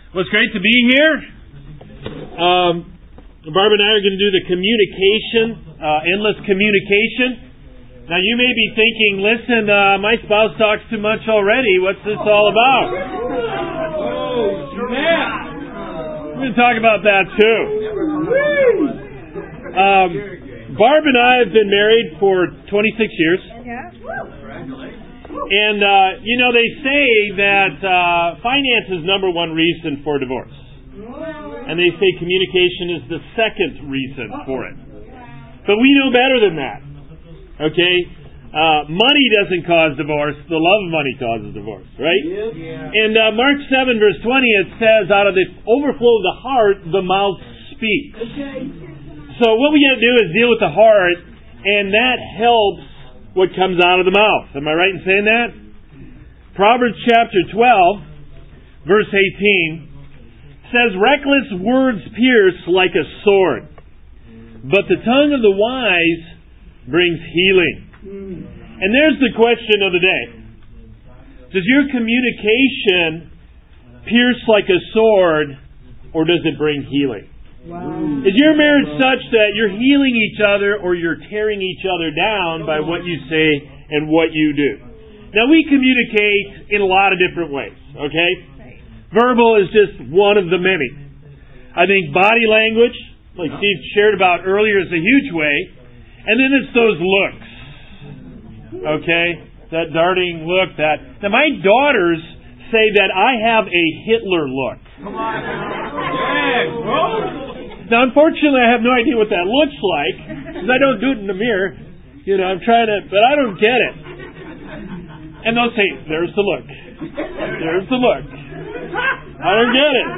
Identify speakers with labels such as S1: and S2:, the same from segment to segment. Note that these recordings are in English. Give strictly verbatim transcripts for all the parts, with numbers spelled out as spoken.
S1: Well, it's great to be here. Um, Barb and I are going to do the communication, uh, endless communication. Now, you may be thinking, listen, uh, my spouse talks too much already. What's this all about?
S2: Oh,
S1: We're going to talk about that too. Um, Barb and I have been married for twenty-six years. And, uh, you know, they say that uh, finance is number one reason for divorce. And they say communication is the second reason for it. But we know better than that. Okay? Uh, money doesn't cause divorce. The love of money causes divorce, right?
S2: Yeah.
S1: And uh, Mark seven, verse twenty, it says, out of the overflow of the heart, the mouth speaks.
S2: Okay.
S1: So what we got to do is deal with the heart, and that helps what comes out of the mouth. Am I right in saying that? Proverbs chapter twelve, verse eighteen, says, reckless words pierce like a sword, but the tongue of the wise brings healing. And there's the question of the day. Does your communication pierce like a sword, or does it bring healing?
S2: Wow.
S1: Is your marriage such that you're healing each other or you're tearing each other down by what you say and what you do? Now, we communicate in a lot of different ways, okay? Verbal is just one of the many. I think body language, like Steve shared about earlier, is a huge way. And then it's those looks, okay? That darting look. That Now, my daughters say that I have a Hitler look.
S2: Come on. Yeah, bro.
S1: Now, unfortunately, I have no idea what that looks like, because I don't do it in the mirror. You know, I'm trying to, but I don't get it. And they'll say, there's the look. There's the look. I don't get it.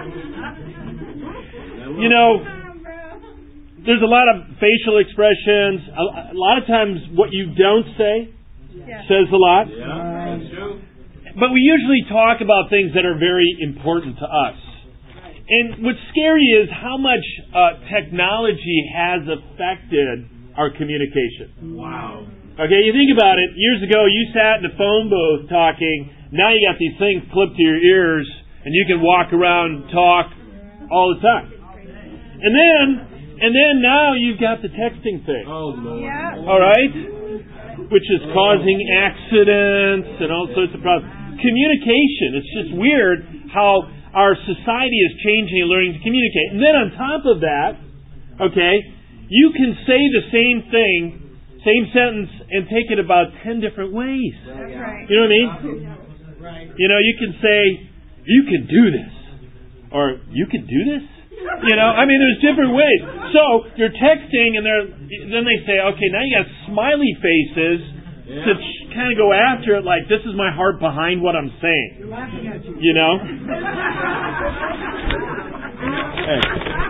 S1: You know, there's a lot of facial expressions. A, a lot of times what you don't say yeah. says a lot.
S2: Yeah, that's true.
S1: But we usually talk about things that are very important to us. And what's scary is how much uh, technology has affected our communication.
S2: Wow.
S1: Okay, you think about it. Years ago, you sat in a phone booth talking. Now you got these things clipped to your ears, and you can walk around and talk all the time. And then, and then now you've got the texting thing.
S2: Oh, Lord.
S3: Yeah.
S1: All right? Which is causing accidents and all sorts of problems. Communication. It's just weird how our society is changing and learning to communicate. And then on top of that, okay, you can say the same thing, same sentence, and take it about ten different ways.
S3: That's right.
S1: You know what I mean?
S2: Right.
S1: You know, you can say, you can do this. Or, you can do this? You know, I mean, there's different ways. So, you're texting, and they're, then they say, okay, now you got smiley faces
S2: Yeah.
S1: to kind of go after it like, this is my heart behind what I'm saying. You know? Hey.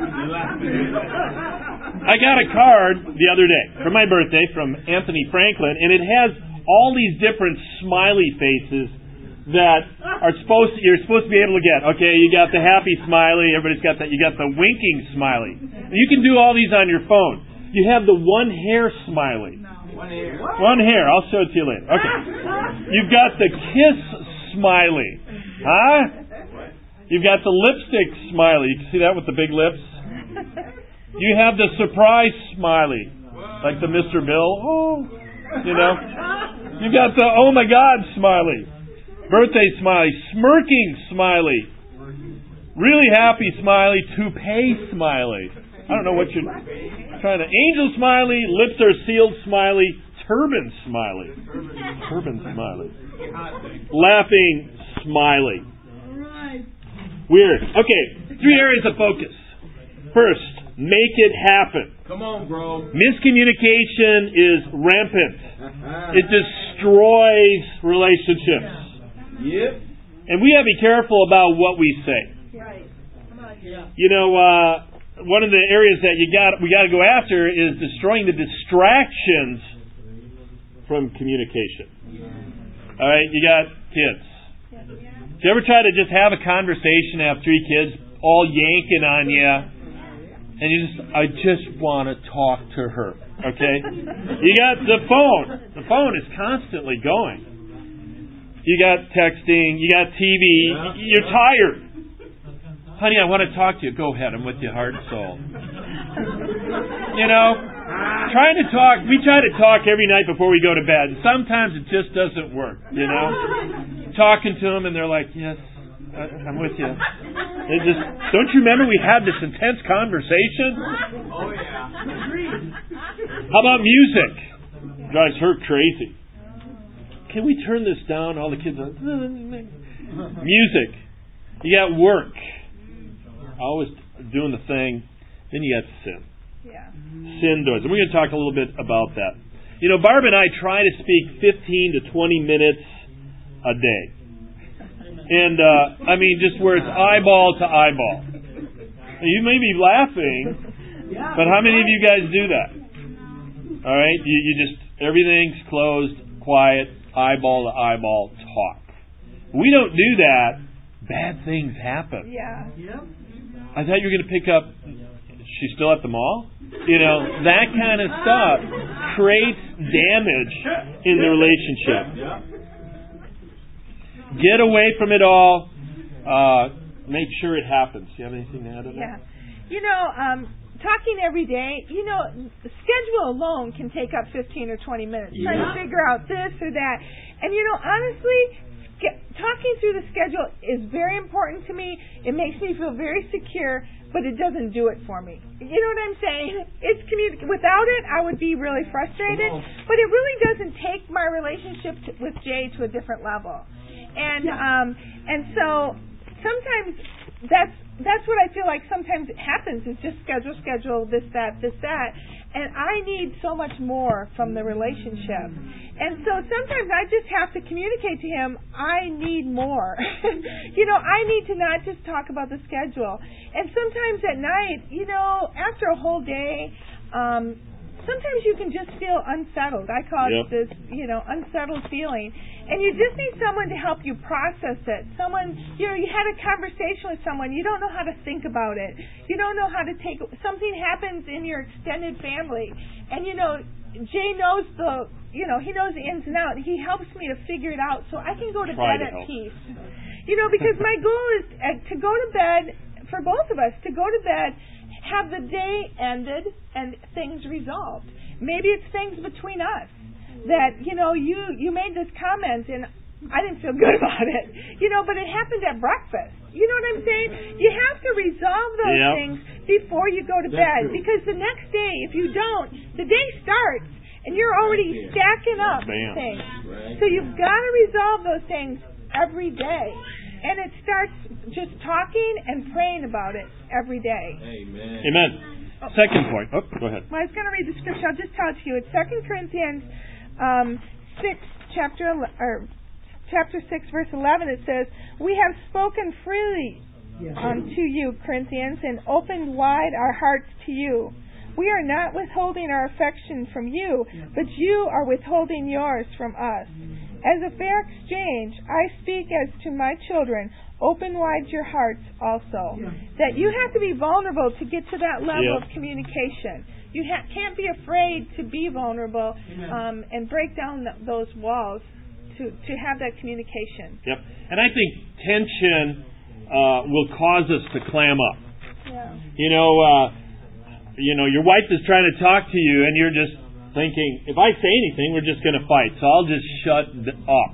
S1: I got a card the other day for my birthday from Anthony Franklin, and it has all these different smiley faces that are supposed to, you're supposed to be able to get. Okay, you got the happy smiley, everybody's got that. You got the winking smiley. You can do all these on your phone. You have the one hair smiley.
S2: One hair.
S1: One hair. I'll show it to you later. Okay. You've got the kiss smiley. Huh? You've got the lipstick smiley. You can see that with the big lips. You have the surprise smiley. Like the Mister Bill. Oh. You know. You've got the oh my God smiley. Birthday smiley. Smirking smiley. Really happy smiley. Toupee smiley. I don't know what you're trying to... Angel smiley, lips are sealed smiley, turban smiley. Turban smiley. Laughing smiley. Weird. Okay, three areas of focus. First, make it happen.
S2: Come on, bro.
S1: Miscommunication is rampant. It destroys relationships.
S2: Yep.
S1: And we have to be careful about what we say.
S3: Right. Come on. Yeah.
S1: You know, uh... one of the areas that you got we got to go after is destroying the distractions from communication. All right, you got kids. Do you ever try to just have a conversation, have three kids all yanking on you, and you just, I just want to talk to her. Okay, you got the phone. The phone is constantly going. You got texting. You got T V. You're tired. honey, I want to talk to you. Go ahead. I'm with you, heart and soul. You know, trying to talk. We try to talk every night before we go to bed. And sometimes it just doesn't work, you know. Talking to them and they're like, yes, I, I'm with you. They just, don't you remember we had this intense conversation?
S2: Oh, yeah.
S1: How about music? Drives her crazy. Can we turn this down? All the kids are music. You got work. Always doing the thing. Then you got sin.
S3: Yeah.
S1: Sin does. And we're going to talk a little bit about that. You know, Barb and I try to speak fifteen to twenty minutes a day. And, uh, I mean, just where it's eyeball to eyeball. You may be laughing, but how many of you guys do that? All right? You, you just, everything's closed, quiet, eyeball to eyeball talk. We don't do that, bad things happen.
S3: Yeah.
S1: I thought you were going to pick up, she's still at the mall? You know, that kind of stuff creates damage in the relationship. Get away from it all. Uh, make sure it happens. Do you have anything to add to that?
S3: Yeah. You know, um, talking every day, you know, the schedule alone can take up fifteen or twenty minutes. Yeah. Trying to figure out this or that. And, you know, honestly, get, talking through the schedule is very important to me. It makes me feel very secure, but it doesn't do it for me. You know what I'm saying? It's communi- Without it, I would be really frustrated. But it really doesn't take my relationship to, with Jay to a different level. And um, and so sometimes that's that's what I feel like sometimes it happens is just schedule, schedule, this, that, this, that. And I need so much more from the relationship. And so sometimes I just have to communicate to him, I need more. You know, I need to not just talk about the schedule. And sometimes at night, you know, after a whole day, um, sometimes you can just feel unsettled. I call it yep. this, you know, unsettled feeling. And you just need someone to help you process it. Someone, you know, you had a conversation with someone. You don't know how to think about it. You don't know how to take, something happens in your extended family. And, you know, Jay knows the, you know, he knows the ins and outs. He helps me to figure it out so I can go to
S1: Try
S3: bed
S1: to
S3: at
S1: help.
S3: peace. You know, because my goal is to go to bed, for both of us, to go to bed, have the day ended and things resolved. Maybe it's things between us. That, you know, you, you made this comment and I didn't feel good about it. You know, but it happened at breakfast. You know what I'm saying? You have to resolve those
S1: yep.
S3: things before you go to
S2: That's
S3: bed.
S2: true.
S3: Because the next day, if you don't, the day starts and you're already stacking up
S1: Bam.
S3: things.
S2: Right.
S3: So you've got to resolve those things every day. And it starts just talking and praying about it every day.
S2: Amen.
S1: Amen. Second point. Oh, go ahead.
S3: Well, I was going to read the scripture. I'll just tell it to you. It's Second Corinthians um, six, chapter or chapter six, verse eleven. It says, "We have spoken freely um, to you, Corinthians, and opened wide our hearts to you. We are not withholding our affection from you, but you are withholding yours from us. As a fair exchange, I speak as to my children. Open wide your hearts also." That you have to be vulnerable to get to that level
S1: yep.
S3: of communication. You ha- can't be afraid to be vulnerable um, and break down th- those walls to, to have that communication.
S1: Yep. And I think tension uh, will cause us to clam up.
S3: Yeah.
S1: You know, uh, you know, your wife is trying to talk to you, and you're just thinking, if I say anything, we're just going to fight, so I'll just shut up.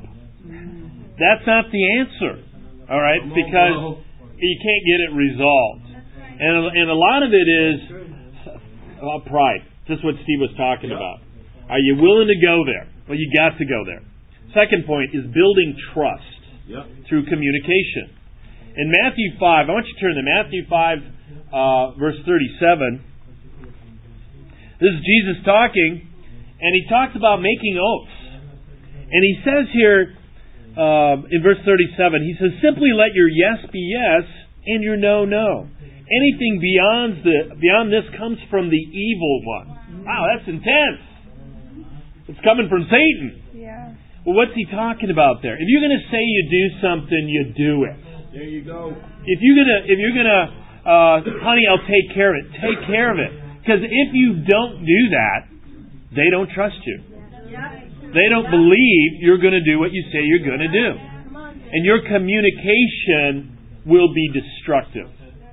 S1: That's not the answer, all right? Because you can't get it resolved, and and a lot of it is uh, pride. Just what Steve was talking
S2: yep.
S1: about. Are you willing to go there? Well, you got to go there. Second point is building trust
S2: yep.
S1: through communication. In Matthew five, I want you to turn to Matthew five, uh, verse thirty-seven. This is Jesus talking, and he talks about making oaths. And he says here, uh, in verse thirty-seven, he says, "Simply let your yes be yes, and your no, no. Anything beyond the beyond this comes from the evil one." Wow, that's intense. It's coming from Satan.
S3: Yeah.
S1: Well, what's he talking about there? If you're going to say you do something, you do it.
S2: There you go.
S1: If you're gonna, if you're gonna, uh, honey, I'll take care of it. Take care of it. Because if you don't do that, they don't trust you. They don't believe you're going to do what you say you're going to do. And your communication will be destructive.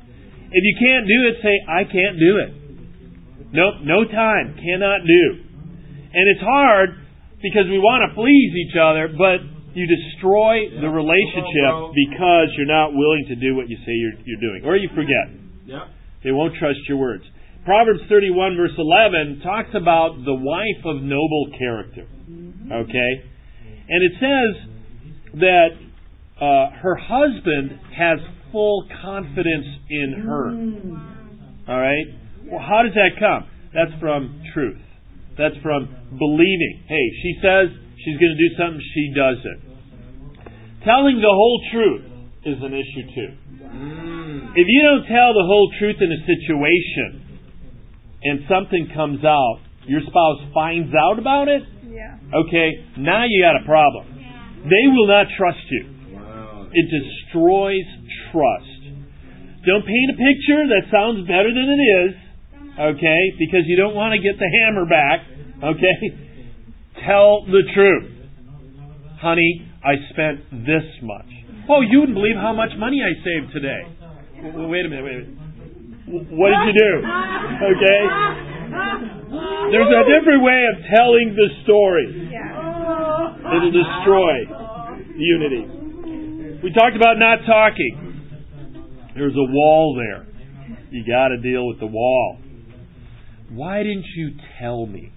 S1: If you can't do it, say, I can't do it. Nope, no time, cannot do. And it's hard because we want to please each other, but you destroy
S2: yeah.
S1: the relationship
S2: on,
S1: because you're not willing to do what you say you're, you're doing. Or you forget.
S2: Yeah.
S1: They won't trust your words. Proverbs thirty-one verse eleven talks about the wife of noble character. Okay? And it says that uh, her husband has full confidence in her. All right? Well, how does that come? That's from truth. That's from believing. Hey, she says she's going to do something, she does it. Telling the whole truth is an issue too. If you don't tell the whole truth in a situation and something comes out, your spouse finds out about it,
S3: yeah.
S1: okay, now you got a problem. They will not trust you.
S2: Wow.
S1: It destroys trust. Don't paint a picture that sounds better than it is, okay, because you don't want to get the hammer back, okay? Tell the truth. Honey, I spent this much. Oh, you wouldn't believe how much money I saved today. Wait a minute, wait a minute. What did you do? Okay? There's a different way of telling the story.
S3: Yeah.
S1: It'll destroy unity. We talked about not talking. There's a wall there. You got to deal with the wall. Why didn't you tell me?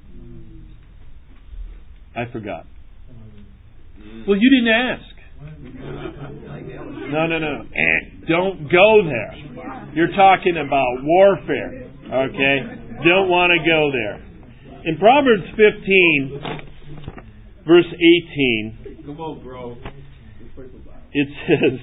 S1: I forgot. Well, you didn't ask. No, no, no. Eh, don't go there. You're talking about warfare. Okay? Don't want to go there. In Proverbs fifteen, verse eighteen,
S2: Come on, bro.
S1: it says,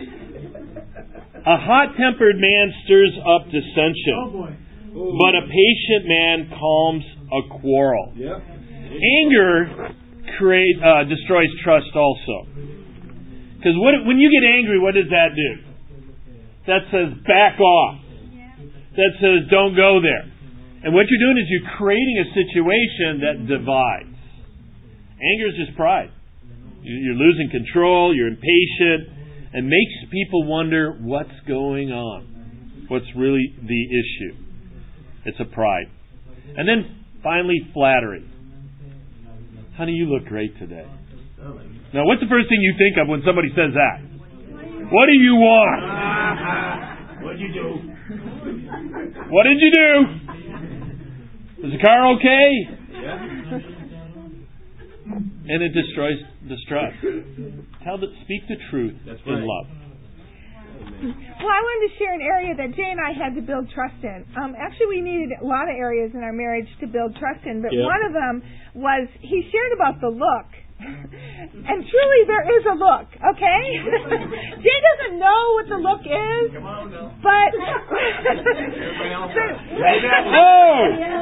S1: a hot-tempered man stirs up dissension, but a patient man calms a quarrel.
S2: Yep.
S1: Anger create uh, destroys trust also. Because what when you get angry, what does that do? That says back off. That says don't go there. And what you're doing is you're creating a situation that divides. Anger is just pride. You're losing control. You're impatient, and makes people wonder what's going on. What's really the issue? It's a pride. And then finally, flattery. Honey, you look great today. Now, what's the first thing you think of when somebody says that? What do you want?
S2: What'd you do?
S1: What did you do? Is the car okay?
S2: Yeah.
S1: And it destroys distrust. Tell the, speak the truth
S2: That's
S1: in
S2: right.
S1: love.
S3: Well, I wanted to share an area that Jay and I had to build trust in. Um, actually, we needed a lot of areas in our marriage to build trust in, but
S1: Yep.
S3: one of them was he shared about the look. And truly, there is a look, okay? Jay doesn't know what the look is,
S2: Come on now.
S3: but
S2: Everybody else
S1: Oh!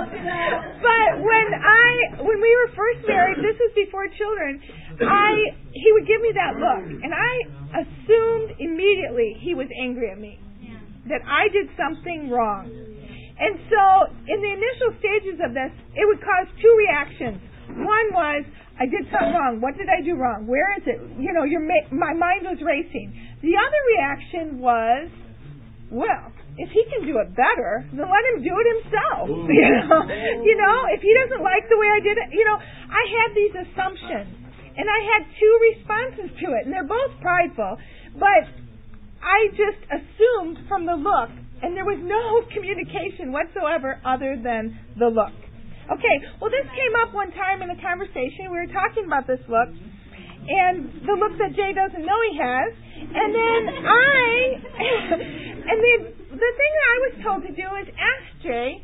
S3: but when I when we were first married, this was before children, I he would give me that look, and I assumed immediately he was angry at me, that I did something wrong. And so, in the initial stages of this, it would cause two reactions. One was, I did something wrong. What did I do wrong? Where is it? You know, your ma- my mind was racing. The other reaction was, well, if he can do it better, then let him do it himself. You know, you know, if he doesn't like the way I did it, you know, I had these assumptions, and I had two responses to it, and they're both prideful. But I just assumed from the look, and there was no communication whatsoever other than the look. Okay, well, this came up one time in a conversation. We were talking about this look, and the look that Jay doesn't know he has. And then I, and the, the thing that I was told to do is ask Jay,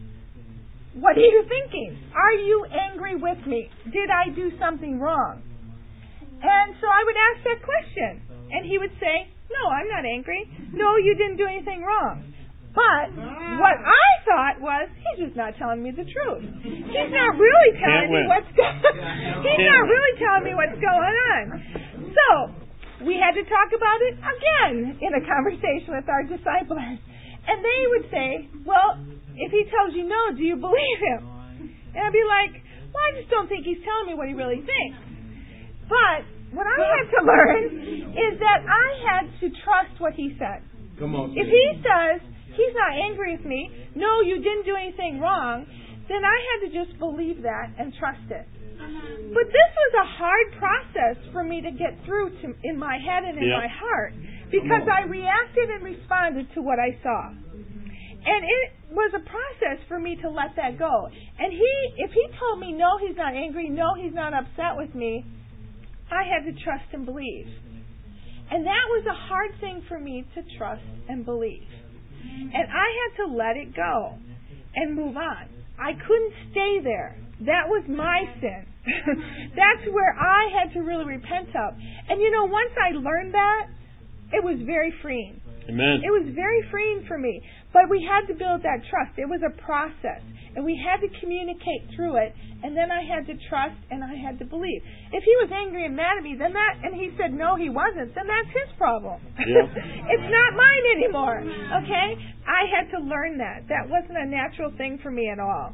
S3: what are you thinking? Are you angry with me? Did I do something wrong? And so I would ask that question, and he would say, no, I'm not angry. No, you didn't do anything wrong. But what I thought was, he's just not telling me the truth. He's not really telling me what's going on. He's not really telling me what's going on. So we had to talk about it again in a conversation with our disciples. And they would say, well, if he tells you no, do you believe him? And I'd be like, well, I just don't think he's telling me what he really thinks. But what I had to learn is that I had to trust what he said.
S2: Come on.
S3: If he says he's not angry with me, no, you didn't do anything wrong, then I had to just believe that and trust it. But this was a hard process for me to get through to in my head and in
S1: yeah.
S3: my heart, because I reacted and responded to what I saw. And it was a process for me to let that go. And he, if he told me, no, he's not angry, no, he's not upset with me, I had to trust and believe. And that was a hard thing for me to trust and believe. And I had to let it go and move on. I couldn't stay there. That was my sin. That's where I had to really repent of. And you know, once I learned that, it was very freeing.
S1: Amen.
S3: It was very freeing for me. But we had to build that trust. It was a process. And we had to communicate through it. And then I had to trust and I had to believe. If he was angry and mad at me, then that, and he said no, he wasn't, then that's his problem.
S1: Yeah.
S3: It's not mine anymore. Okay? I had to learn that. That wasn't a natural thing for me at all.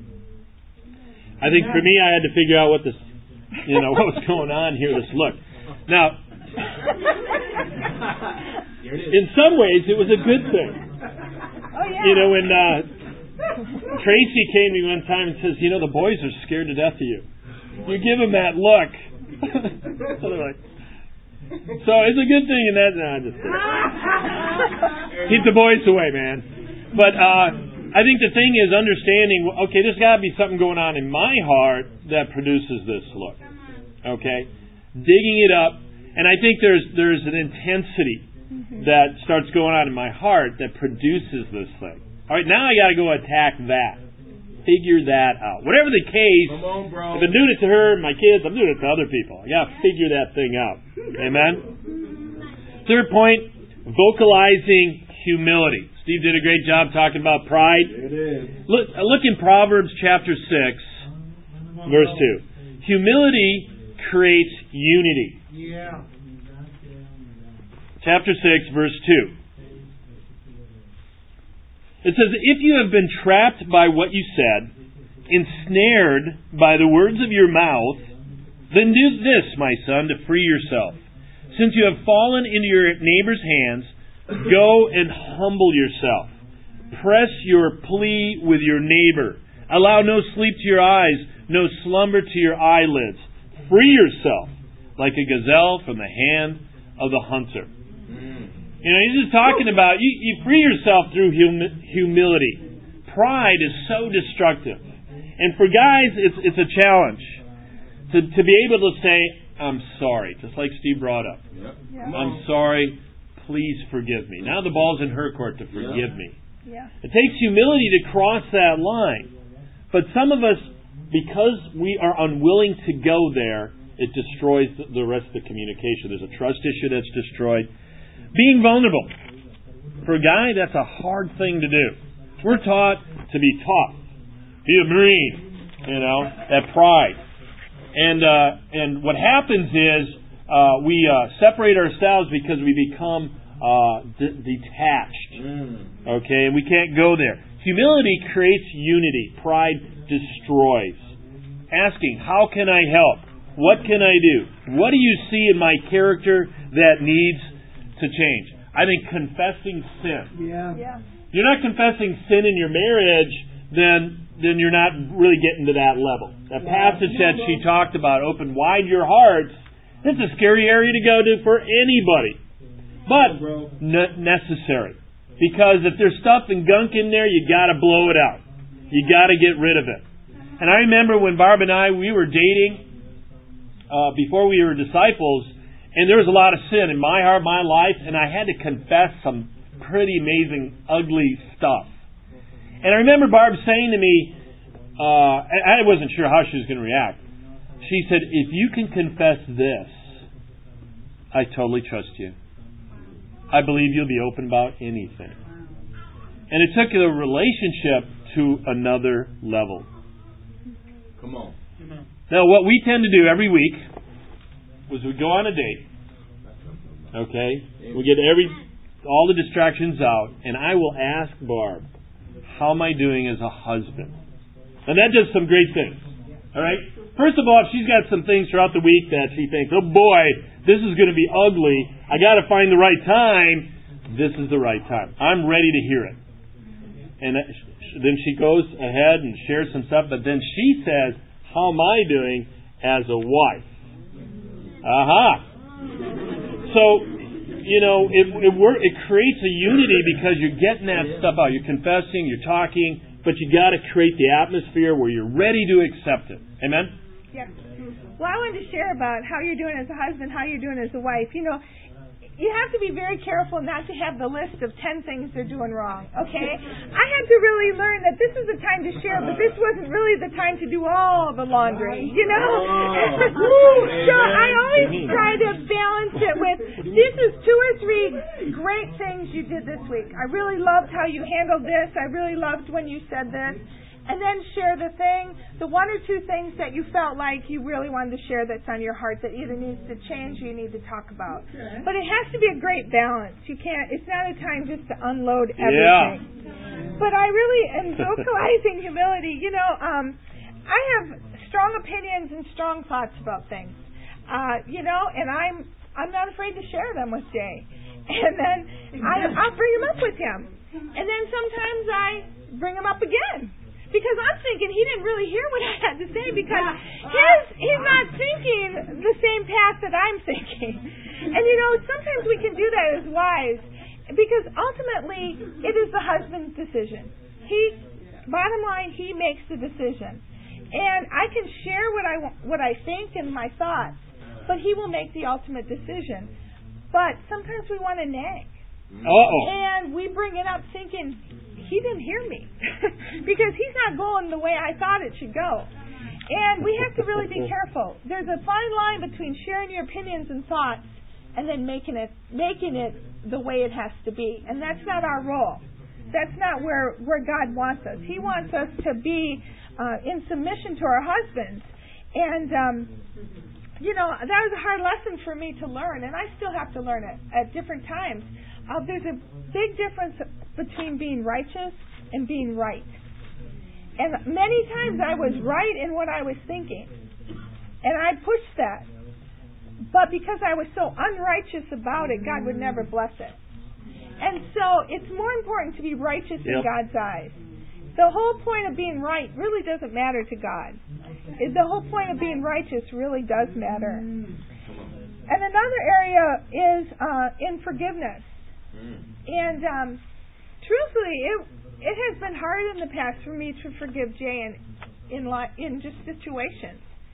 S1: I think for me, I had to figure out what this, you know, what was going on here. This look. Now, in some ways, it was a good thing.
S3: Oh yeah.
S1: You know, when uh, Tracy came to me one time and says, "You know, the boys are scared to death of you. You give them that look." So they're like, so it's a good thing in that. No, I'm just kidding. Keep the boys away, man. But uh, I think the thing is understanding. Okay, there's got to be something going on in my heart that produces this look. Okay, digging it up, and I think there's there's an intensity that starts going on in my heart that produces this thing. All right, now I got to go attack that. Figure that out. Whatever the case,
S2: Come on, bro.
S1: I've been doing it to her and my kids, I'm doing it to other people. I got to figure that thing out. Amen? Third point, vocalizing humility. Steve did a great job talking about pride.
S2: It is.
S1: Look, look in Proverbs chapter six, verse two. Humility creates unity.
S2: Yeah.
S1: Chapter six, verse two. It says, "If you have been trapped by what you said, ensnared by the words of your mouth, then do this, my son, to free yourself. Since you have fallen into your neighbor's hands, go and humble yourself. Press your plea with your neighbor. Allow no sleep to your eyes, no slumber to your eyelids. Free yourself like a gazelle from the hand of the hunter." You know, he's just talking about, you, you free yourself through hum- humility. Pride is so destructive. And for guys, it's it's a challenge to, to be able to say, "I'm sorry," just like Steve brought up.
S2: Yep.
S3: Yeah.
S1: "I'm sorry, please forgive me." Now the ball's in her court to forgive
S2: Yeah.
S1: me.
S3: Yeah.
S1: It takes humility to cross that line. But some of us, because we are unwilling to go there, it destroys the rest of the communication. There's a trust issue that's destroyed. Being vulnerable. For a guy, that's a hard thing to do. We're taught to be tough. Be a Marine. You know, that pride. And uh, and what happens is uh, we uh, separate ourselves because we become uh, de- detached.
S2: Mm.
S1: Okay, and we can't go there. Humility creates unity. Pride destroys. Asking, how can I help? What can I do? What do you see in my character that needs to change? I think confessing sin.
S2: Yeah.
S3: Yeah.
S1: You're not confessing sin in your marriage, then then you're not really getting to that level. That passage that she talked about, open wide your hearts, it's a scary area to go to for anybody. But n- necessary. Because if there's stuff and gunk in there, you got to blow it out. You got to get rid of it. And I remember when Barb and I, we were dating uh, before we were disciples, and there was a lot of sin in my heart, my life, and I had to confess some pretty amazing, ugly stuff. And I remember Barb saying to me, uh, I wasn't sure how she was going to react. She said, "If you can confess this, I totally trust you. I believe you'll be open about anything." And it took the relationship to another level.
S2: Come on.
S1: Now, what we tend to do every week was we go on a date. Okay? We get every all the distractions out, and I will ask Barb, "How am I doing as a husband?" And that does some great things. All right? First of all, if she's got some things throughout the week that she thinks, oh boy, this is going to be ugly, I got to find the right time, this is the right time. I'm ready to hear it. And then she goes ahead and shares some stuff, but then she says, how am I doing as a wife? Aha! So, you know, it it, work, it creates a unity because you're getting that stuff out. You're confessing, you're talking, but you got to create the atmosphere where you're ready to accept it. Amen?
S3: Yeah. Well, I wanted to share about how you're doing as a husband, how you're doing as a wife. You know, you have to be very careful not to have the list of ten things they're doing wrong, okay? I had to really learn that this is the time to share, but this wasn't really the time to do all the laundry, you know? So I always try to balance it with, this is two or three great things you did this week. I really loved how you handled this. I really loved when you said this. And then share the thing, the one or two things that you felt like you really wanted to share that's on your heart that either needs to change or you need to talk about. But it has to be a great balance. You can't, it's not a time just to unload everything. Yeah. But I really am vocalizing humility. You know, um, I have strong opinions and strong thoughts about things. Uh, you know, and I'm I'm not afraid to share them with Jay. And then I, I'll bring them up with him. And then sometimes I bring them up again. Because I'm thinking he didn't really hear what I had to say because his he's not thinking the same path that I'm thinking. And you know, sometimes we can do that as wives because ultimately it is the husband's decision. He, bottom line, he makes the decision. And I can share what I what I think and my thoughts, but he will make the ultimate decision. But sometimes we want to nag.
S1: Uh-oh.
S3: And we bring it up thinking, he didn't hear me because he's not going the way I thought it should go. And we have to really be careful. There's a fine line between sharing your opinions and thoughts and then making it making it the way it has to be. And that's not our role. That's not where, where God wants us. He wants us to be uh, in submission to our husbands. And, um, you know, that was a hard lesson for me to learn, and I still have to learn it at different times. Uh, there's a big difference between being righteous and being right. And many times I was right in what I was thinking. And I pushed that. But because I was so unrighteous about it, God would never bless it. And so it's more important to be righteous in
S1: yep.
S3: God's eyes. The whole point of being right really doesn't matter to God. The whole point of being righteous really does matter. And another area is uh, in forgiveness. And um, truthfully, it it has been hard in the past for me to forgive Jay in in, li- in just situations.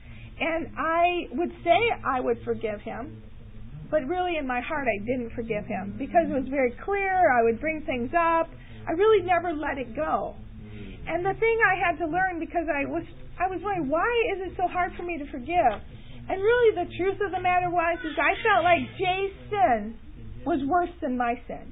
S3: And I would say I would forgive him, but really in my heart I didn't forgive him because it was very clear. I would bring things up. I really never let it go. And the thing I had to learn because I was I was wondering, why is it so hard for me to forgive? And really the truth of the matter was is I felt like Jay's sin was worse than my sin.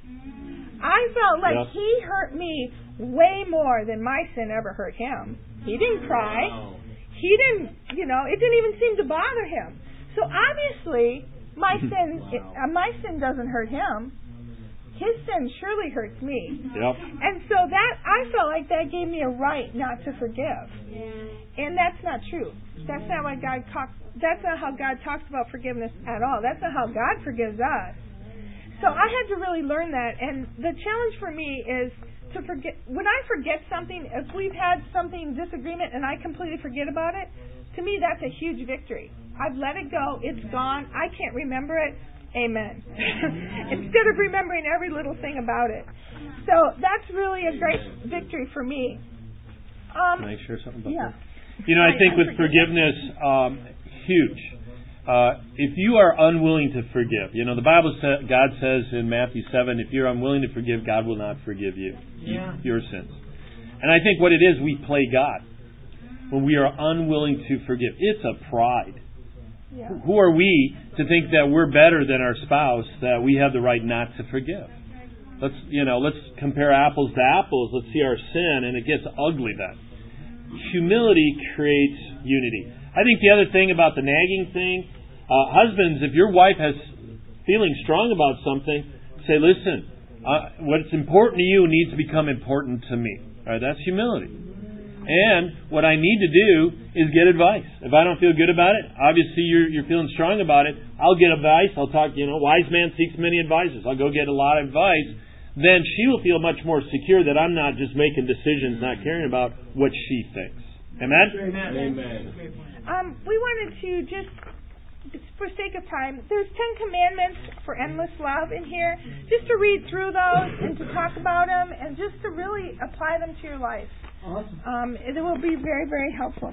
S3: I felt like
S1: yeah.
S3: he hurt me way more than my sin ever hurt him. He didn't cry. He didn't, you know, it didn't even seem to bother him. So obviously, my sin, uh, my sin doesn't hurt him. His sin surely hurts me.
S1: Yep.
S3: And so that, I felt like that gave me a right not to forgive. And that's not true. That's not what God talked, that's not how God talks about forgiveness at all. That's not how God forgives us. So I had to really learn that, and the challenge for me is to forget. When I forget something, if we've had something disagreement and I completely forget about it, to me that's a huge victory. I've let it go. It's gone. I can't remember it. Amen. Instead of remembering every little thing about it. So that's really a great victory for me. Um,
S1: Can I share something about
S3: yeah.
S1: that? You know, I think with forgiveness, um, huge. Uh, if you are unwilling to forgive, you know, the Bible says, God says in Matthew seven, if you're unwilling to forgive, God will not forgive you,
S3: yeah.
S1: your sins. And I think what it is, we play God when we are unwilling to forgive. It's a pride.
S3: Yeah.
S1: Who are we to think that we're better than our spouse, that we have the right not to forgive? Let's, you know, let's compare apples to apples. Let's see our sin, and it gets ugly then. Humility creates unity. I think the other thing about the nagging thing, uh, husbands, if your wife has feeling strong about something, say, listen, uh, what's important to you needs to become important to me. All right, that's humility. And what I need to do is get advice. If I don't feel good about it, obviously you're you're feeling strong about it, I'll get advice. I'll talk, you know, wise man seeks many advices. I'll go get a lot of advice. Then she will feel much more secure that I'm not just making decisions, not caring about what she thinks. Amen?
S2: Amen.
S3: Um, we wanted to just, for sake of time, there's Ten Commandments for Endless Love in here, just to read through those and to talk about them and just to really apply them to your life.
S4: Awesome.
S3: Um, it will be very, very helpful.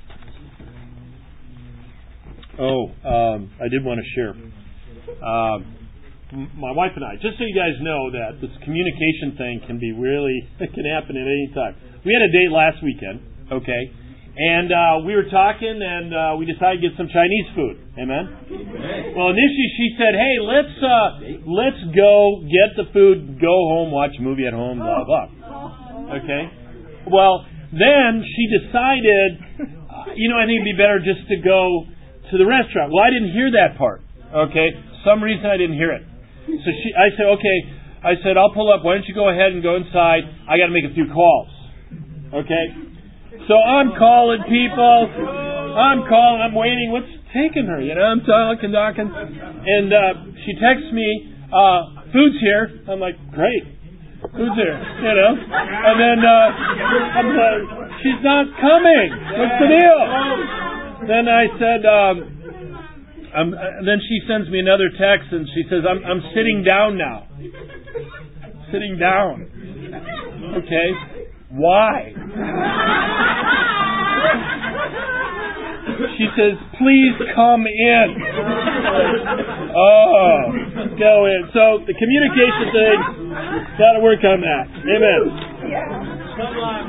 S1: Oh, um, I did want to share. Um, my wife and I, just so you guys know that this communication thing can be really, it can happen at any time. We had a date last weekend, okay, and uh, we were talking and uh, we decided to get some Chinese food. Amen? Amen. Well, initially she said, hey, let's uh, let's go get the food, go home, watch a movie at home, blah, blah. Okay? Well, then she decided, uh, you know, I think it'd be better just to go to the restaurant. Well, I didn't hear that part. Okay? Some reason I didn't hear it. So she, I said, okay. I said, I'll pull up. Why don't you go ahead and go inside? I got to make a few calls. Okay? So I'm calling people. I'm calling. I'm waiting. What's taking her? You know, I'm talking, talking. And uh, she texts me, uh, food's here. I'm like, great. Who's there? You know? And then uh, I'm like, she's not coming. What's the deal? Then I said, um, I'm, uh, then she sends me another text and she says, I'm, I'm sitting down now. Sitting down. Okay. Why? She says, please come in. Oh, go in. So the communication thing, got to work on that. Amen.
S4: Come on,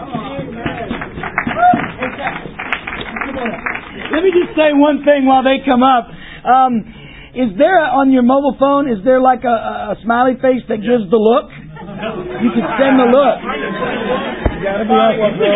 S4: Let me just say one thing while they come up. Um, is there a, on your mobile phone? Is there like a, a smiley face that gives the look? You can send the look. That'd be awesome, bro.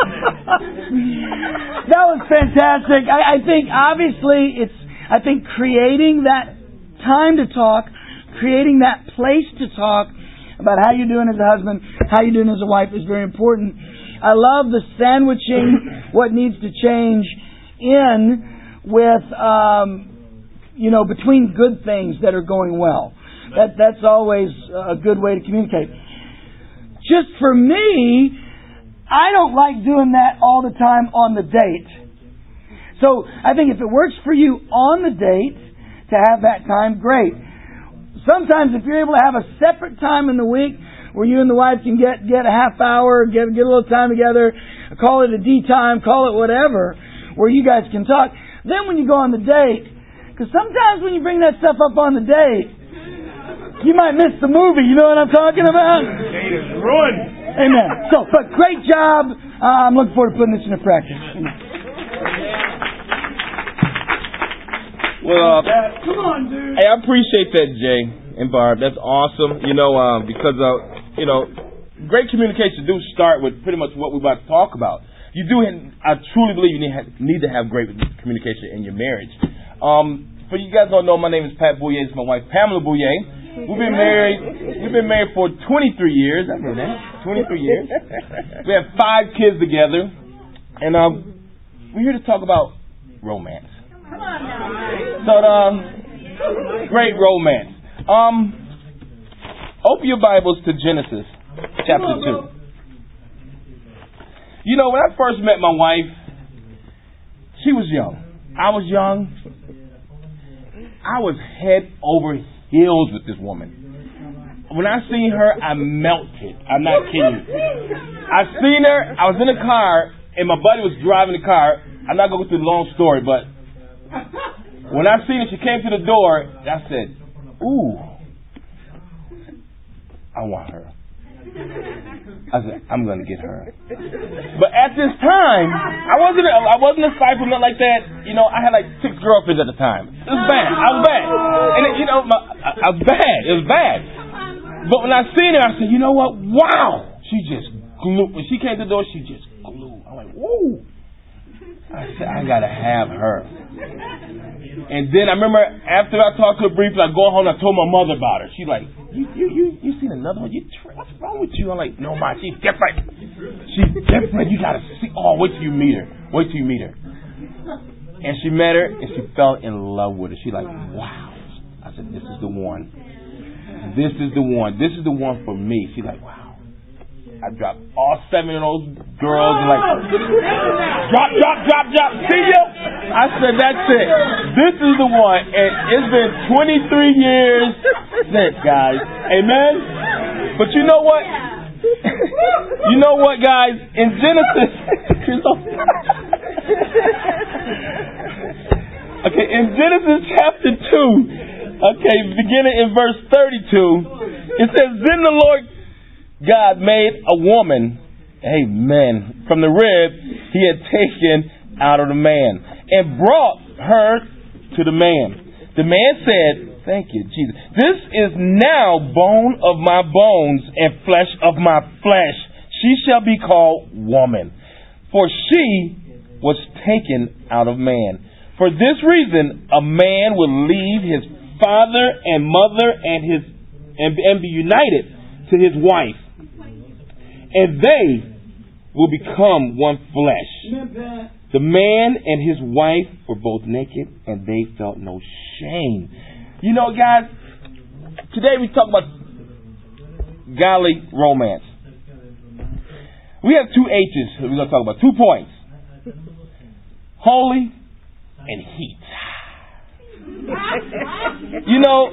S4: That was fantastic. I, I think obviously it's. I think creating that time to talk, creating that place to talk about how you're doing as a husband, how you're doing as a wife is very important. I love the sandwiching what needs to change in with, um, you know, between good things that are going well. That that's always a good way to communicate. Just for me, I don't like doing that all the time on the date. So I think if it works for you on the date to have that time, great. Sometimes if you're able to have a separate time in the week where you and the wife can get, get a half hour, get, get a little time together, call it a D time, call it whatever, where you guys can talk. Then when you go on the date, because sometimes when you bring that stuff up on the date, you might miss the movie. You know what I'm talking about?
S1: Date is ruined.
S4: Amen. So, but great job. Uh, I'm looking forward to putting this into practice. Amen.
S5: Well, uh,
S4: Come on, dude.
S5: hey, I appreciate that, Jay and Barb. That's awesome. You know, uh, because uh, you know, great communication do start with pretty much what we're about to talk about. You do. I truly believe you need, need to have great communication in your marriage. Um, for you guys don't know, my name is Pat Bouye. It's my wife Pamela Bouye. We've been married. We've been married for twenty-three years. I know that. twenty-three years. We have five kids together, and um, we're here to talk about romance.
S3: Come on now.
S5: So, um, great romance. Um, open your Bibles to Genesis chapter two. You know, when I first met my wife, she was young. I was young. I was head over heels with this woman. When I seen her, I melted. I'm not kidding you. I seen her. I was in a car, and my buddy was driving the car. I'm not going to go through the long story, but when I seen her, she came to the door. I said, "Ooh, I want her." I said, "I'm going to get her." But at this time, I wasn't. I wasn't a cypher, nothing like that. You know, I had like six girlfriends at the time. It was bad. I was bad, and it, you know, my, I, I was bad. It was bad. But when I seen her, I said, "You know what? Wow!" She just glued. When she came to the door, she just glued. I'm like, "Whoa!" I said, "I gotta have her." And then I remember after I talked to her briefly, I go home and I told my mother about her. She's like, you you, you, you seen another one? You, what's wrong with you? I'm like, "No, Ma, she's different." She's different. You gotta see. Oh, wait till you meet her. Wait till you meet her. And she met her, and she fell in love with her. She like, wow. I said, this is the one. This is the one. This is the one for me. She's like, wow. I dropped all seven of those girls and like, drop, drop, drop, drop. See ya. I said, that's it. This is the one. And it's been twenty-three years since, guys. Amen? But you know what? You know what, guys? In Genesis, okay, in Genesis chapter two, okay, beginning in verse thirty-two, it says, then the Lord God made a woman, amen, from the rib he had taken out of the man, and brought her to the man. The man said, thank you, Jesus, this is now bone of my bones and flesh of my flesh. She shall be called woman, for she was taken out of man. For this reason, a man will leave his father and mother and his and, and be united to his wife, and they will become one flesh. The man and his wife were both naked, and they felt no shame. You know, guys, today we talk about godly romance. We have two H's that we're going to talk about. Two points. Holy and heat. You know,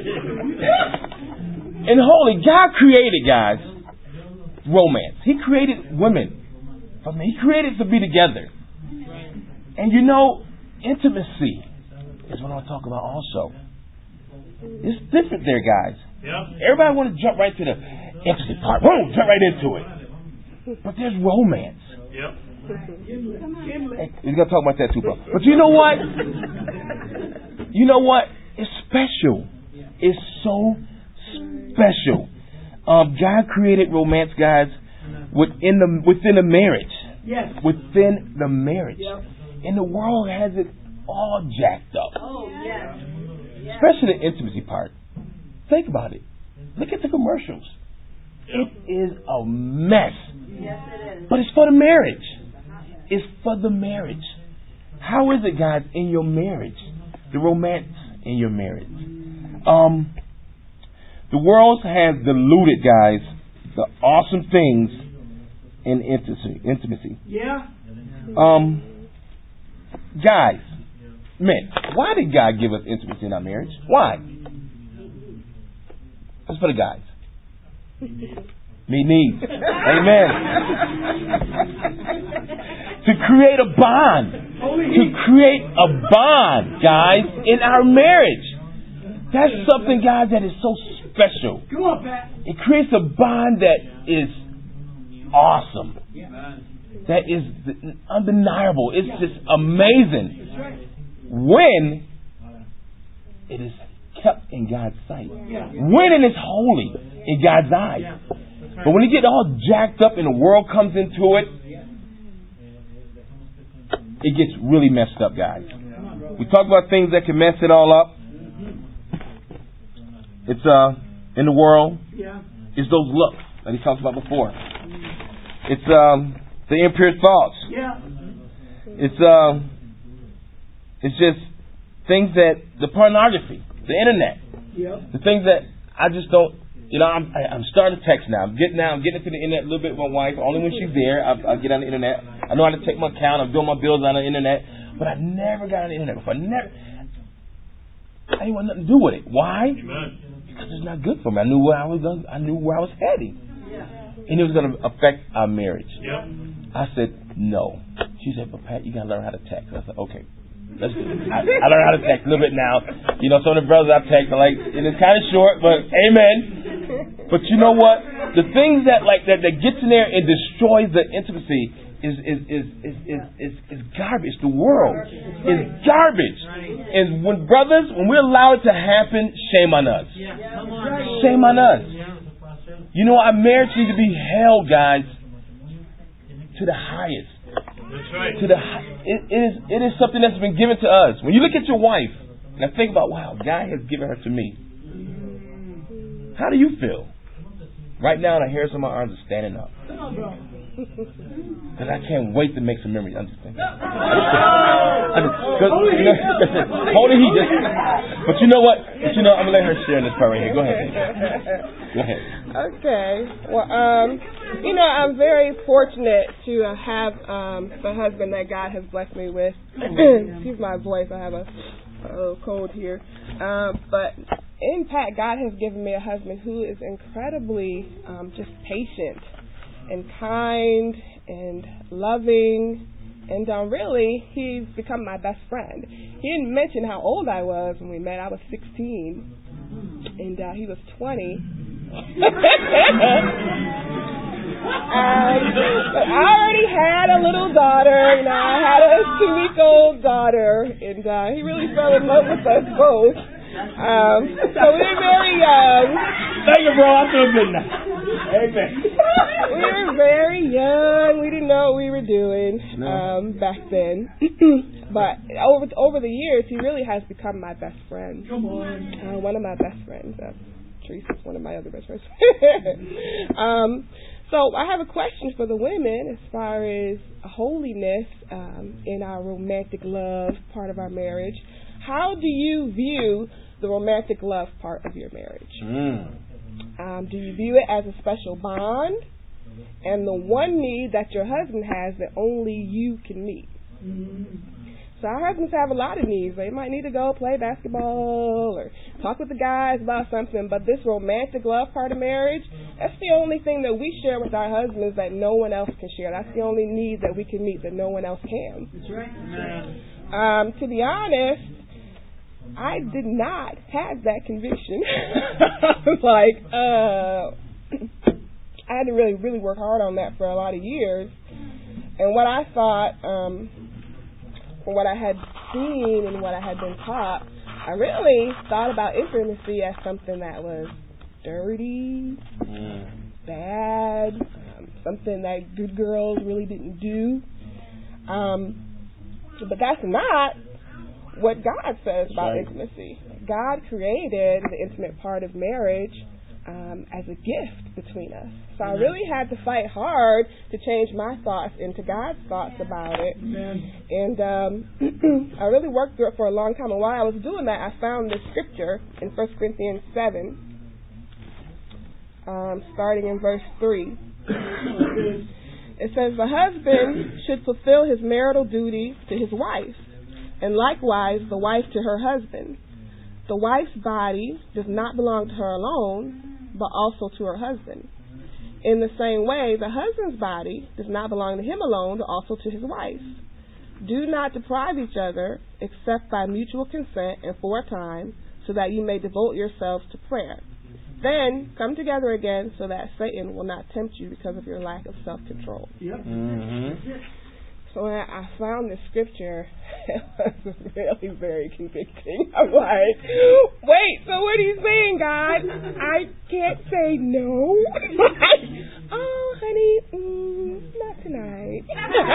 S5: in holy, God created, guys, romance. He created women. From He created to be together. And you know, intimacy is what I want to talk about also. It's different there, guys.
S1: Yep.
S5: Everybody want to jump right to the intimacy part. Boom, jump right into it. But there's romance.
S1: Yep.
S5: Hey, we're going to talk about that too, bro. But you know what? You know what? It's special. It's so special. Um, God created romance, guys, within the within the marriage.
S4: Yes.
S5: Within the marriage.
S4: Yep.
S5: And the world has it all jacked up.
S4: Oh, yes. Yes.
S5: Especially the intimacy part. Think about it. Look at the commercials.
S1: Yep.
S5: It is a mess.
S4: Yes, it is.
S5: But it's for the marriage. It's for the marriage. How is it, guys, in your marriage? The romance in your marriage. Um, the world has diluted, guys, the awesome things in intimacy. Intimacy.
S4: Yeah.
S5: Um, guys, men, why did God give us intimacy in our marriage? Why? That's for the guys. Me needs. Amen. To create a bond. To create a bond, guys, in our marriage. That's something, guys, that is so special.
S4: Come on, Pat.
S5: It creates a bond that is awesome. That is undeniable. It's just amazing. When it is kept in God's sight. When it is holy in God's eyes. But when you get all jacked up and the world comes into it, it gets really messed up, guys. We talk about things that can mess it all up. It's uh in the world. It's those looks that he talked about before. It's um the impure thoughts. It's um it's just things that the pornography, the internet, the things that I just don't. You know, I'm I, I'm starting to text now. I'm getting now. I'm getting into the internet a little bit with my wife. Only when she's there, I, I get on the internet. I know how to take my account. I'm doing my bills on the internet, but I never got on the internet before. I never. I didn't want nothing to do with it. Why?
S1: Amen.
S5: Because it's not good for me. I knew where I was going. I knew where I was heading, and it was going to affect our marriage.
S1: Yep.
S5: I said no. She said, "But Pat, you got to learn how to text." I said, "Okay." Let's do it. I, I learned how to text a little bit now. You know, some of the brothers I text are like, and it's kind of short, but amen. But you know what? The things that like that, that gets in there and destroys the intimacy is is is is is, is, is garbage. The world is garbage. And when brothers, when we allow it to happen, shame on us. Shame on us. You know, our marriage needs to be held, guys, to the highest.
S1: That's right.
S5: To the it, it is it is something that's been given to us. When you look at your wife and think about, wow, God has given her to me. How do you feel? Right now, the hairs on my arms are standing up. Because I can't wait to make some memories. I'm just thinking. I just, cause, you know, only he just. But you know what? But you know, I'm gonna let her share this part right here. Go ahead. Go ahead.
S6: Okay. Well, um, you know, I'm very fortunate to uh, have um, the husband that God has blessed me with. Excuse my voice. I have a, a little cold here. Um, but in fact, God has given me a husband who is incredibly um, just patient and kind and loving. And um, really, he's become my best friend. He didn't mention how old I was when we met. I was sixteen, and uh, he was twenty. um, but I already had a little daughter. You know, I had a two-week-old daughter, and uh, he really fell in love with us both. Um, so we were very young.
S5: Thank you, bro. I feel good now. Amen.
S6: We were very young. We didn't know what we were doing um, back then. But over over the years, he really has become my best friend. Come on. Uh, one of my best friends. Uh, Teresa's one of my other best friends. um, so I have a question for the women as far as holiness um, in our romantic love part of our marriage. How do you view the romantic love part of your marriage?
S5: Mm.
S6: Um, do you view it as a special bond and the one need that your husband has that only you can meet? Mm. So our husbands have a lot of needs. They might need to go play basketball or talk with the guys about something, but this romantic love part of marriage, that's the only thing that we share with our husbands that no one else can share. That's the only need that we can meet that no one else can. That's right. Um, to be honest, I did not have that conviction. like, uh, I had to really, really work hard on that for a lot of years. And what I thought, um, from what I had seen and what I had been taught, I really thought about intimacy as something that was dirty, mm. bad, um, something that good girls really didn't do. Um, but that's not what God says about right. intimacy. God created the intimate part of marriage um, as a gift between us. So I really had to fight hard to change my thoughts into God's thoughts about it. Amen. And um, I really worked through it for a long time. And while I was doing that, I found this scripture in First Corinthians seven, um, starting in verse three. It says, the husband should fulfill his marital duty to his wife, and likewise the wife to her husband. The wife's body does not belong to her alone, but also to her husband. In the same way, the husband's body does not belong to him alone, but also to his wife. Do not deprive each other, except by mutual consent and for a time, so that you may devote yourselves to prayer. Then come together again, so that Satan will not tempt you because of your lack of self-control. Yep. Mm-hmm. So when I found this scripture, it was really very convicting. I'm like, wait, so what are you saying, God? I can't say no? Oh, honey, mm, not tonight.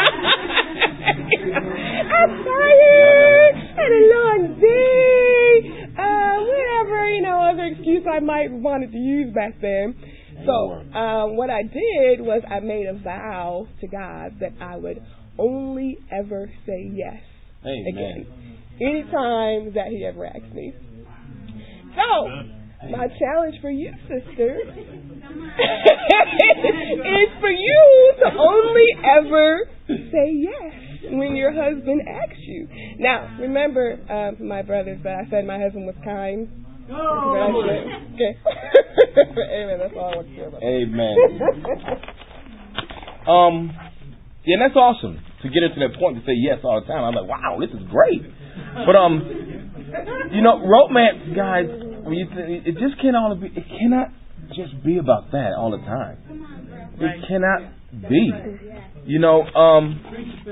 S6: I'm tired. Had a long day. Uh, whatever, you know, other excuse I might have wanted to use back then. So um, what I did was I made a vow to God that I would only ever say yes Amen. Again, anytime that he ever asked me. So, my challenge for you, sister, is for you to only ever say yes when your husband asks you. Now, remember, um, my brothers, that I said my husband was kind. Oh. Okay. Amen. That's all I want to say about that.
S5: Amen. um, yeah, that's awesome. To get her to that point to say yes all the time, I'm like, wow, this is great. But um, you know, romance, guys, when you th- it just can't all be. It cannot just be about that all the time. It cannot be. You know, um,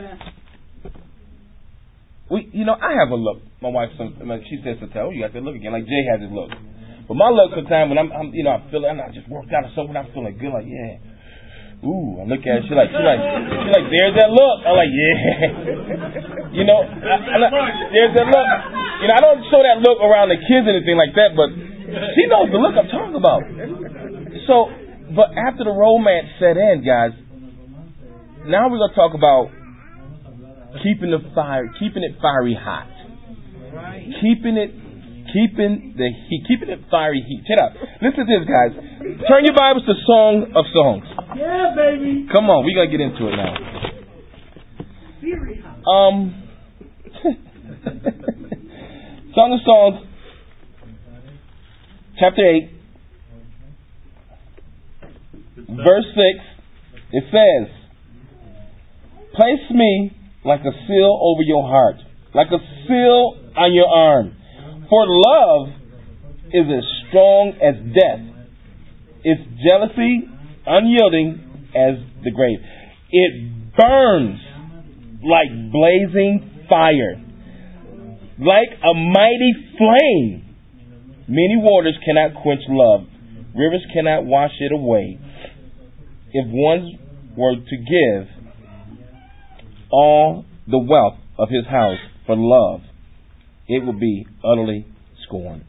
S5: we, you know, I have a look. My wife, some, like she says to tell you got that look again. Like Jay has his look. But my look sometimes when I'm, I'm you know, I feel I'm not just worked out or something. I'm feeling good, like yeah. Ooh, I look at her, she like, she like, she like, there's that look. I'm like, yeah. You know, I, I, there's that look. You know, I don't show that look around the kids or anything like that, but she knows the look I'm talking about. So, but after the romance set in, guys, now we're going to talk about keeping the fire, keeping it fiery hot. Keeping it, keeping the heat, keeping it fiery heat. Check it out. Listen to this, guys. Turn your Bibles to Song of Songs.
S4: Yeah, baby.
S5: Come on, we're going to get into it now. Um, Song of Songs, chapter eight, verse six, it says, place me like a seal over your heart, like a seal on your arm. For love is as strong as death, its jealousy unyielding as the grave. It burns like blazing fire, like a mighty flame. Many waters cannot quench love. Rivers cannot wash it away. If one were to give all the wealth of his house for love, it would be utterly scorned.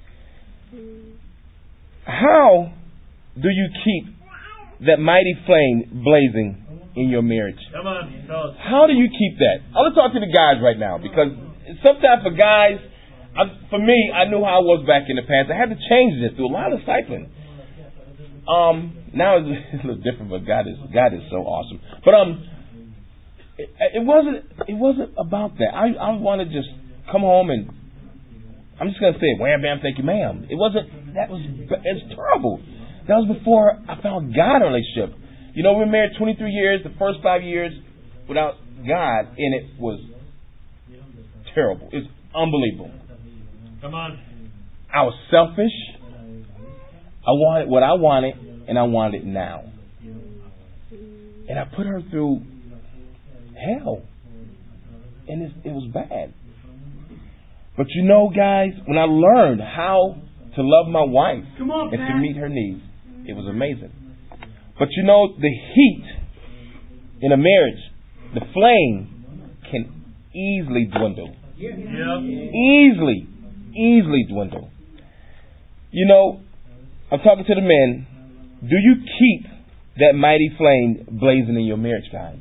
S5: How do you keep that mighty flame blazing in your marriage?
S1: Come on, tell us.
S5: How do you keep that? I'm going to talk to the guys right now, because sometimes for guys, I, for me, I knew how I was back in the past. I had to change this through a lot of discipling. Um, now it's a little different, but God is God is so awesome. But um, it, it wasn't it wasn't about that. I I want to just come home and I'm just gonna say wham bam thank you ma'am. It wasn't that was it's terrible. That was before I found God in a relationship. You know, we were married twenty-three years. The first five years without God in it was terrible. It's unbelievable.
S1: Come on.
S5: I was selfish. I wanted what I wanted, and I wanted it now. And I put her through hell. And it, it was bad. But you know, guys, when I learned how to love my wife
S4: on,
S5: and to meet her needs, it was amazing. But you know, the heat in a marriage, the flame can easily dwindle.
S1: Yeah.
S5: Easily, easily dwindle. You know, I'm talking to the men. Do you keep that mighty flame blazing in your marriage, guys?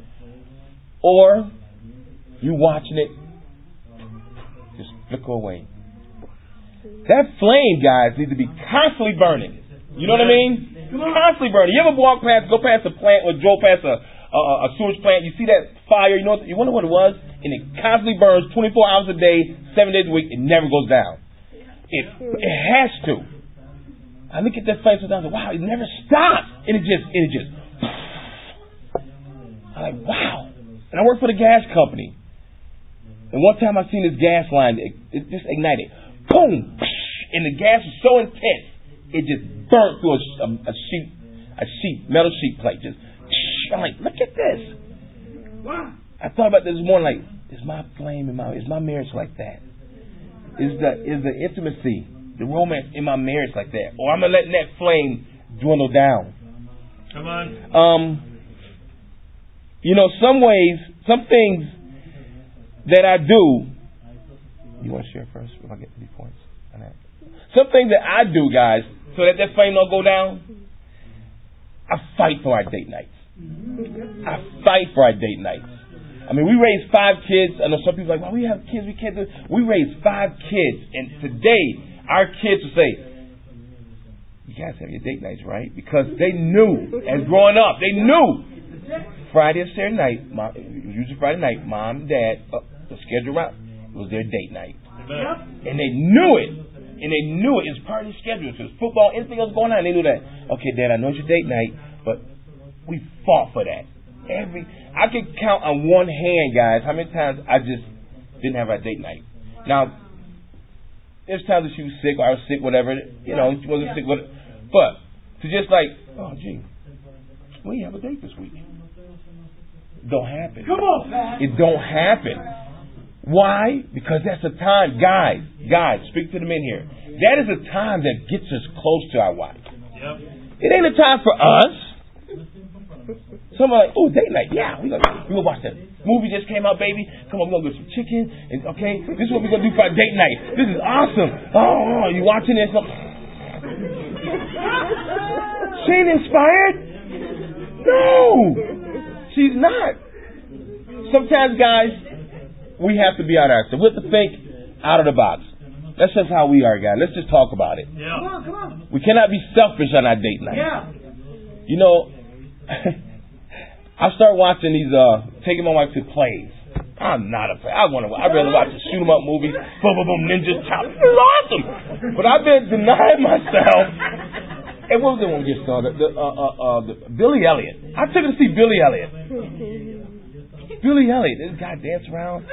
S5: Or you watching it just flicker away? That flame, guys, needs to be constantly burning. You know what I mean? Constantly burning. You ever walk past, go past a plant or drove past a, a, a sewage plant, you see that fire, you know, you wonder what it was? And it constantly burns twenty-four hours a day, seven days a week. It never goes down. It it has to. I look at that flame sometimes and wow, it never stops. And it just, it just, I'm like, wow. And I work for the gas company. And one time I seen this gas line, it, it just ignited. Boom! And the gas was so intense, it just burnt through a, a, a sheet, a sheet, metal sheet plate. Just, I'm like, look at this. Wow. I thought about this morning, like, is my flame in my, is my marriage like that? Is the, is the intimacy, the romance in my marriage like that? Or am I letting that flame dwindle down?
S1: Come on.
S5: Um, you know, some ways, some things that I do. You want to share first if I get to these points? Some things that I do, guys, so that that flame don't go down. I fight for our date nights. I fight for our date nights. I mean, we raised five kids. I know some people are like, well, we have kids, we can't do it. We raised five kids, and today our kids will say, you guys have your date nights, right? Because they knew, as growing up, they knew Friday and Saturday night, mom, usually Friday night, mom and dad, uh, the schedule out, it was their date night. And they knew it. And they knew it. It was part of the schedule. If it was football, anything else going on, they knew that. Okay, Dad, I know it's your date night, but we fought for that. Every I could count on one hand, guys, how many times I just didn't have our date night. Now, there's times that she was sick or I was sick, whatever. You know, she wasn't sick, whatever. But to just like, oh, gee, we have a date this week. Don't happen.
S4: Come on, Pat.
S5: It don't happen. Why? Because that's a time, guys, guys, speak to the men here. That is a time that gets us close to our wife.
S1: Yep.
S5: It ain't a time for us. Somebody, oh, date night. Yeah, we're gonna, we gonna watch that movie just came out, baby. Come on, we're gonna get some chicken. And okay, this is what we're gonna do for our date night. This is awesome. Oh, you watching this? She ain't inspired? No. she's not. Sometimes, guys, we have to be out ourselves. We have to think out of the box. That's just how we are, guys. Let's just talk about it.
S1: Yeah. Come on, come on.
S5: We cannot be selfish on our date night.
S1: Yeah.
S5: You know, I start watching these, uh, taking my wife to plays. I'm not a fan. I want to. I'd rather watch the shoot 'em up movies. Boom, boom, boom, ninja chop. It's awesome. But I've been denying myself. And what was the one we just saw? The, the, uh, uh, uh, the Billy Elliot. I took her to see Billy Elliot. Billy Elliot. This guy dance around.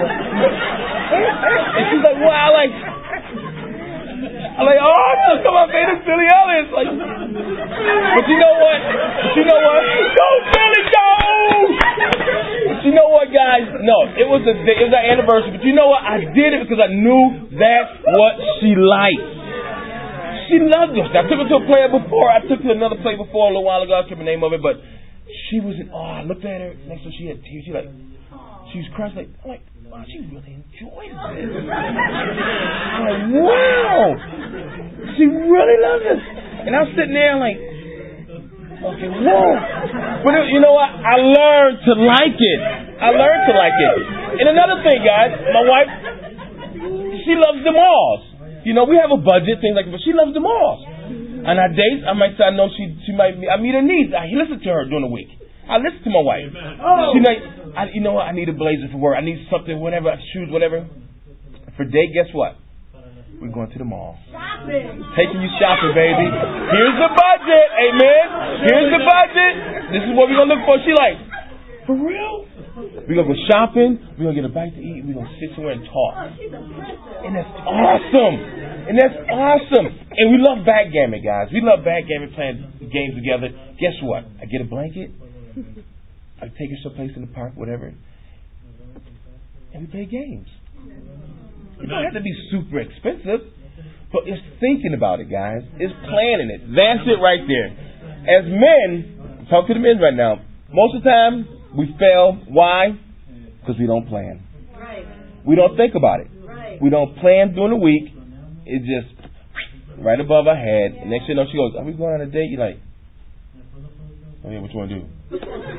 S5: And she's like, wow, like. I'm like, oh, come on, baby, it's Billy Elliot. Like, but you know what? But you know what? Go, Billy, go! But you know what, guys? No, it was a it was our anniversary. But you know what? I did it because I knew that's what she liked. She loved us. I took her to a play before. I took her to another play before a little while ago. I can't remember the name of it, but she was in awe. I looked at her. Next time she had tears. She like, she was crying. Like, like, wow, she really enjoyed this. I'm like, wow, she really loves it. And I'm sitting there like, okay, whoa. But it, you know what? I learned to like it. I learned to like it. And another thing, guys, my wife, she loves the malls. You know, we have a budget, things like that, but she loves the malls. On our dates, I might say, I know she she might, I meet her needs. I listen to her during the week. I listen to my wife. Oh. She might, I, you know what, I need a blazer for work. I need something, whatever, shoes, whatever. For date, guess what? We're going to the mall. Shopping. Taking you shopping, baby. Here's the budget, amen. Here's the budget. This is what we're going to look for. She like, for real? We're going to go shopping. We're going to get a bite to eat. We're going to sit somewhere and talk. And that's awesome. And that's awesome. And we love backgammon, guys. We love backgammon, playing games together. Guess what? I get a blanket. I take her someplace in the park, whatever. And we play games. It don't have to be super expensive. But it's thinking about it, guys. It's planning it. That's it right there. As men, talk to the men right now. Most of the time, we fail. Why? Because we don't plan.
S7: Right.
S5: We don't think about it.
S7: Right.
S5: We don't plan during the week. It's just right above our head. And next thing you know, she goes, are we going on a date? You're like, oh yeah, what you want to do? how,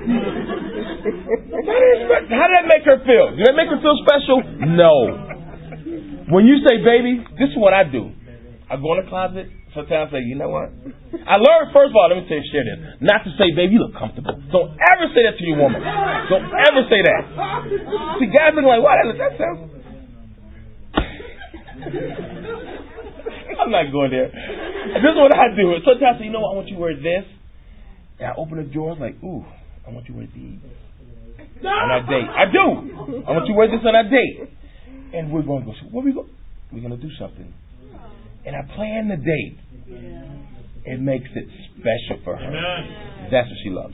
S5: did how did that make her feel? Did that make her feel special? No. When you say, baby, this is what I do. I go in the closet. Sometimes I say, you know what? I learned, first of all, let me say, share this. Not to say, baby, you look comfortable. Don't ever say that to your woman. Don't ever say that. See, guys looking like, wow, that, that sounds... I'm not going there. This is what I do. Sometimes I say, you know what, I want you to wear this. And I open the drawers like, ooh, I want you to wear these. On our date. I do. I want you to wear this on our date. And we're going to go, so what are we going We're going to do something. And I plan the date. It makes it special for her. Amen. That's what she loves.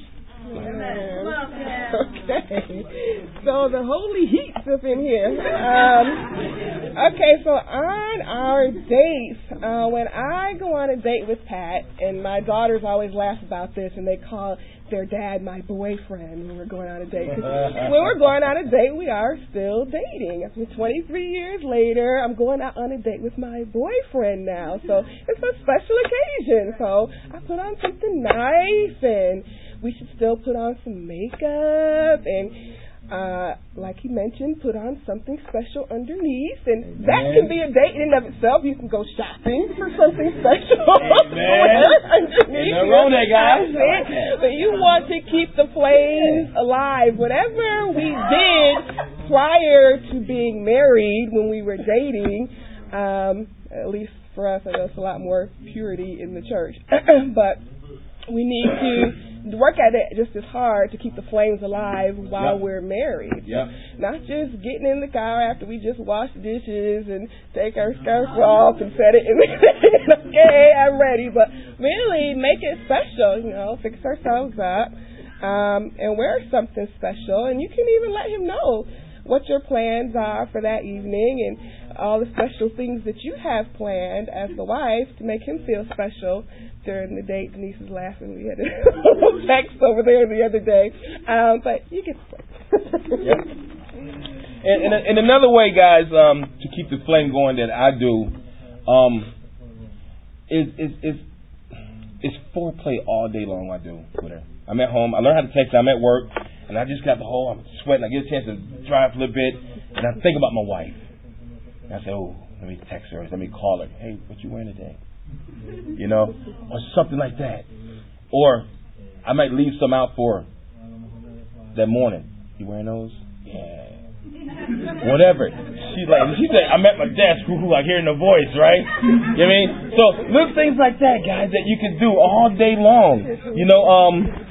S6: Okay. So the holy heat's up in here. Um, okay, so on our dates, uh, when I go on a date with Pat, and my daughters always laugh about this, and they call their dad my boyfriend when we're going on a date. When we're going on a date, we are still dating. twenty-three years later, I'm going out on a date with my boyfriend now. So it's a special occasion. So I put on something nice, and we should still put on some makeup, and uh, like he mentioned, put on something special underneath, and that Amen. Can be a date in and of itself. You can go shopping for something special. Underneath.
S5: No wrong there, guys.
S6: But you want to keep the flames alive. Whatever we did prior to being married, when we were dating, um, at least for us, I know it's a lot more purity in the church, but we need to work at it just as hard to keep the flames alive while yep. we're married.
S5: Yep.
S6: Not just getting in the car after we just wash dishes and take our scarf off and set it in the okay, I'm ready. But really make it special, you know, fix ourselves up um, and wear something special. And you can even let him know what your plans are for that evening and all the special things that you have planned as the wife to make him feel special during the date. Denise is laughing. We had a text over there the other day. Um, but you get the point.
S5: Yep. And, and, and another way, guys, um, to keep the flame going that I do um, is, is, is, is foreplay all day long I do with her. I'm at home. I learned how to text. I'm at work. and I just got the whole, I'm sweating, I get a chance to drive a little bit, and I think about my wife. And I say, oh, let me text her, let me call her. Hey, what you wearing today? You know, or something like that. Or I might leave some out for her that morning. You wearing those? Yeah. Whatever. She's like, she said, I'm at my desk, whoo, like hearing the voice, right? You know what I mean? So little things like that, guys, that you can do all day long. You know, um,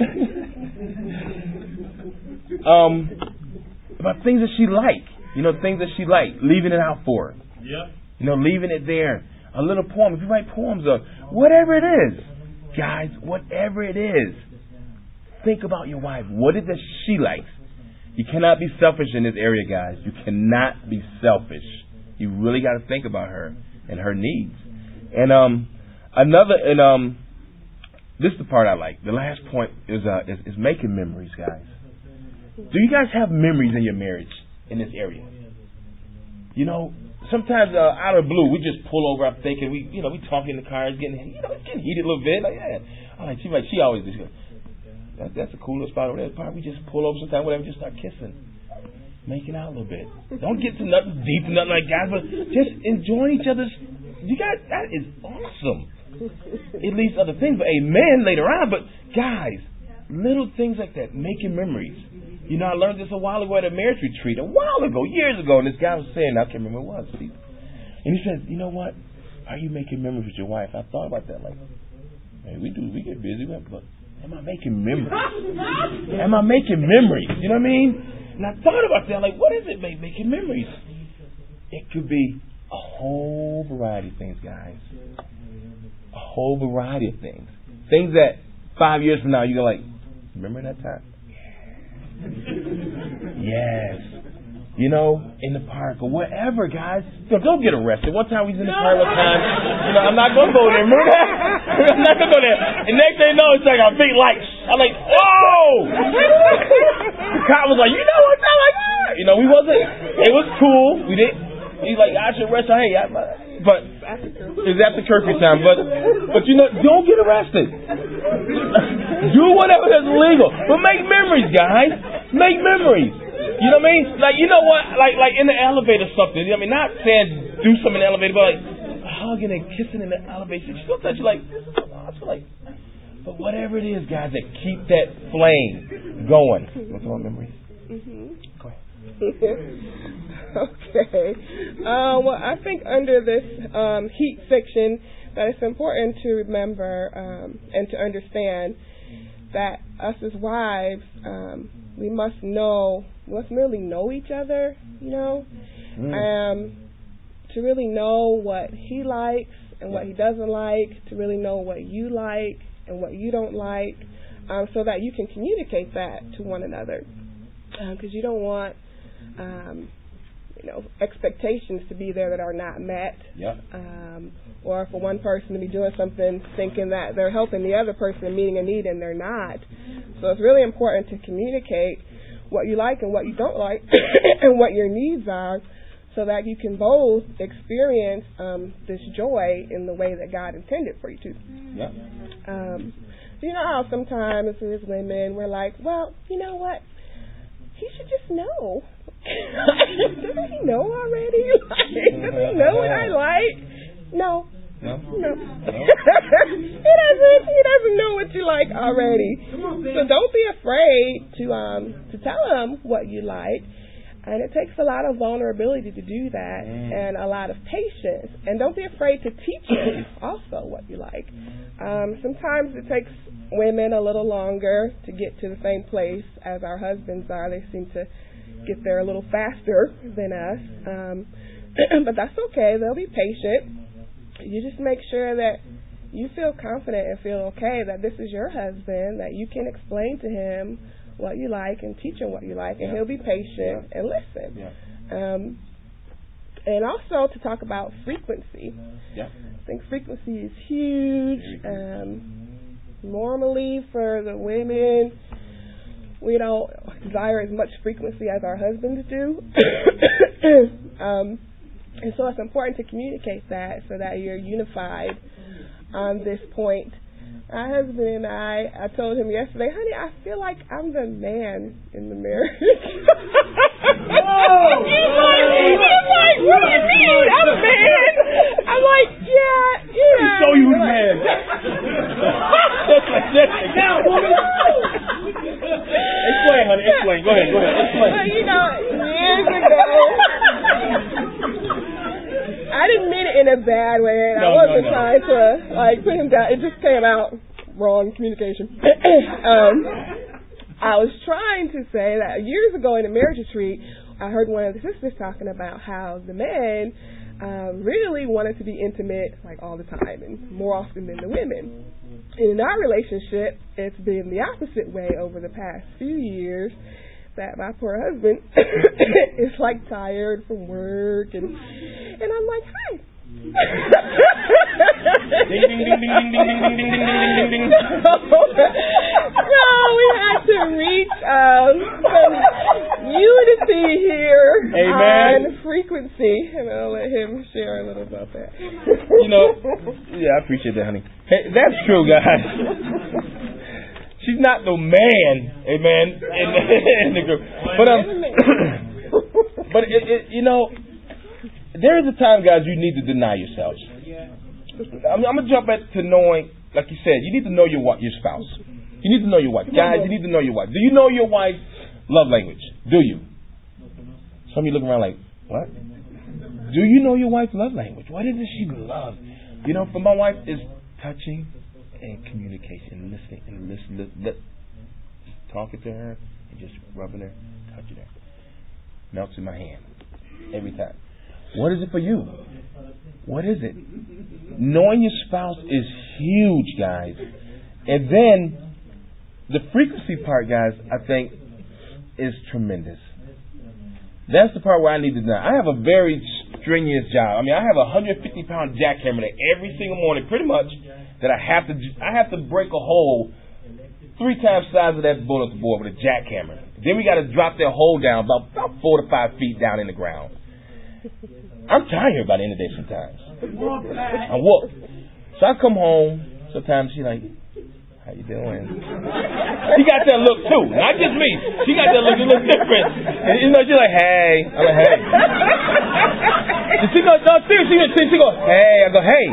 S5: um, about things that she like. You know, things that she like, leaving it out for her.
S1: Yeah.
S5: You know, leaving it there. A little poem. If you write poems or whatever it is, guys, whatever it is, think about your wife. What is it that she likes? You cannot be selfish in this area, guys. You cannot be selfish. You really got to think about her and her needs. And um, another, and um, this is the part I like. The last point is uh, is, is making memories, guys. Do you guys have memories in your marriage in this area? You know, sometimes uh, out of the blue, we just pull over. I'm thinking we, you know, we talking in the car, it's getting, you know, it's getting heated a little bit. Like, yeah, I'm like she like she always does. That, that's a cool little spot over there. We just pull over sometime, whatever, just start kissing, making out a little bit. Don't get to nothing deep, nothing like guys, but just enjoying each other's. You guys, that is awesome. It leads to other things, but amen later on. But guys, little things like that, making memories. You know, I learned this a while ago at a marriage retreat, a while ago, years ago, and this guy was saying, I can't remember what it was. And he said, you know what? Are you making memories with your wife? I thought about that. Like, hey, we do, we get busy, but am I making memories? Am I making memories? You know what I mean? And I thought about that. Like, what is it, make, making memories? It could be a whole variety of things, guys. A whole variety of things. Things that five years from now, you're like, remember that time? Yes. You know, in the park or wherever, guys. So don't get arrested. One time we was in the park one time. You know, I'm not going to go there. Remember that? I'm not going to go there. And next thing you know, it's like a big light. I'm like, whoa! The cop was like, you know what? I'm like, ah. You know, we wasn't. It was cool. We didn't. He's like, I should arrest her. Hey, I, but it's after curfew time. But, but you know, don't get arrested. Do whatever that's legal. But make memories, guys. Make memories. You know what I mean? Like, you know what? Like, like in the elevator, something. You know what I mean? Not saying do something in the elevator, but like hugging and kissing in the elevator. You still touch, like, I feel like. But whatever it is, guys, that keep that flame going. What's on memories?
S6: Mm-hmm.
S5: Go ahead.
S6: Okay. Uh, well, I think under this um, heat section that it's important to remember um, and to understand that us as wives, um, we must know, we must really know each other, you know, mm. um, to really know what he likes and what he doesn't like, to really know what you like and what you don't like, um, so that you can communicate that to one another. Because um, you don't want, um, you know, expectations to be there that are not met.
S5: Yeah.
S6: Um, or for one person to be doing something thinking that they're helping the other person and meeting a need and they're not. So it's really important to communicate what you like and what you don't like and what your needs are, so that you can both experience um, this joy in the way that God intended for you to.
S5: Yeah.
S6: Um, you know how sometimes as women we're like, well, you know what? He should just know. Doesn't he know already? Like, does he know what I like? No.
S5: No.
S6: No. he doesn't. He doesn't know what you like already. So don't be afraid to um to tell him what you like. And it takes a lot of vulnerability to do that, mm. and a lot of patience. And don't be afraid to teach him also what you like. Um, sometimes it takes women a little longer to get to the same place as our husbands are. They seem to get there a little faster than us. Um, but that's okay. They'll be patient. You just make sure that you feel confident and feel okay that this is your husband, that you can explain to him what you like and teach him what you like, and yeah. he'll be patient yeah. and listen.
S5: Yeah.
S6: Um, and also to talk about frequency.
S5: Yeah.
S6: I think frequency is huge. Um, normally for the women, we don't desire as much frequency as our husbands do. um, and so it's important to communicate that so that you're unified on this point. my husband and I, I told him yesterday, honey, I feel like I'm the man in the marriage.
S1: Whoa!
S6: He's like, he's like, what do you mean? I'm a man. I'm like, yeah, yeah.
S5: Show you the
S6: like,
S5: man.
S6: Now, woman.
S5: Explain, honey. Explain. Go ahead. Go ahead. Explain.
S6: But, you know, years ago, I didn't mean it in a bad way, and
S5: No,
S6: I wasn't
S5: no, no.
S6: trying to like put him down. It just came out wrong communication. um, I was trying to say that years ago in a marriage retreat, I heard one of the sisters talking about how the men um, really wanted to be intimate like all the time and more often than the women. And in our relationship, it's been the opposite way over the past few years. That my poor husband is like tired from work, and and I'm like, hi.
S5: Ding, ding, ding, ding, ding, ding, ding, ding, ding, ding, ding, ding.
S6: No, we had to reach um, some unity here.
S5: Amen.
S6: On frequency, and I'll let him share a little about that.
S5: You know, yeah, I appreciate that, honey. Hey, that's true, guys. She's not no man, amen, in the, in the group. But um, but it, it, you know, there is a time, guys, you need to deny yourselves. I'm, I'm gonna jump back to knowing, like you said, you need to know your your spouse. You need to know your wife, guys. You need to know your wife. Do you know your wife's love language? Do you? Some of you look around like, what? Do you know your wife's love language? What is it she loves? You know, for my wife, is touching and communication, and listening and listening, li- li- talking to her and just rubbing her, touching her, melts in my hand every time. What is it for you? What is it? Knowing your spouse is huge, guys. And then the frequency part, guys, I think is tremendous. That's the part where I need to know. I have a very strenuous job. I mean, I have a one hundred fifty pound jackhammer that every single morning, pretty much, that I have to I have to break a hole three times the size of that bullet board with a jackhammer. Then we got to drop that hole down about, about four to five feet down in the ground. I'm tired by the end of the day sometimes. I whoop. So I come home. Sometimes she's like, how you doing? She got that look too, not just me. She got that look, it looks different. And, you know, she's like, hey. I'm like, hey. And she goes, no, seriously, she, she goes, hey. I go, hey.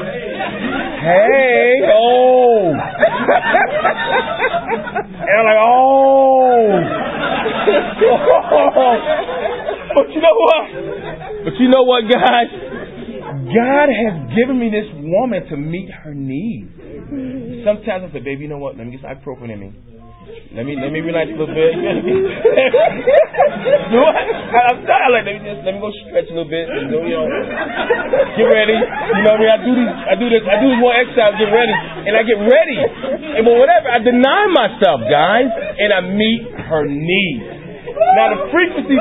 S5: Hey. Oh. And I'm like, oh. Oh. But you know what? But you know what, guys? God has given me this woman to meet her needs. Sometimes I say, baby, you know what? Let me get some ibuprofen in me. Let me let me relax a little bit. You know what? I, I'm sorry. Like, let me just let me go stretch a little bit. And go, you know, get ready. You know what I mean? I do these. I do this. I do this more exercise. Get ready, and I get ready. And but whatever, I deny myself, guys, and I meet her needs. Now the frequency.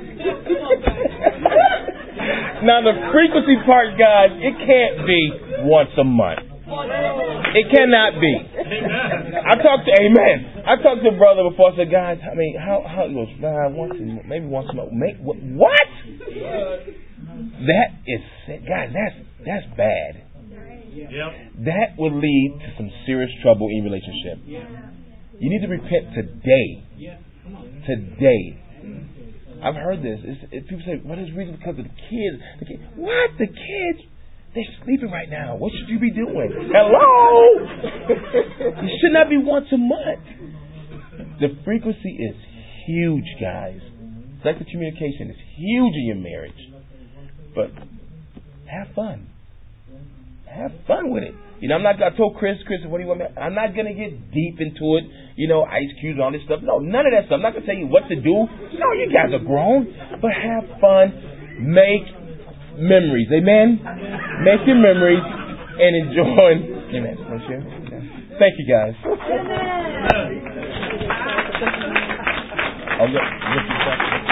S5: Now the frequency part, guys, it can't be once a month. It cannot be. I talked to Amen. I talked to a brother before. I said, guys, I mean, how how he goes, nah, once a, maybe once a month. Make, what? That is, guys, that's that's bad. That will lead to some serious trouble in your relationship. You need to repent today. Today. I've heard this. It's, it, people say, what is the reason? Because of the kids. The kids. What? The kids? They're sleeping right now. What should you be doing? Hello? It should not be once a month. The frequency is huge, guys. Selective communication is huge in your marriage. But have fun. Have fun with it. You know, I'm not. I told Chris, Chris, what do you want me? I'm not gonna get deep into it. You know, ice cubes, all this stuff. No, none of that stuff. I'm not gonna tell you what to do. No, you guys are grown. But have fun. Make memories. Amen. Make your memories and enjoy. Amen. Thank you, guys. Amen.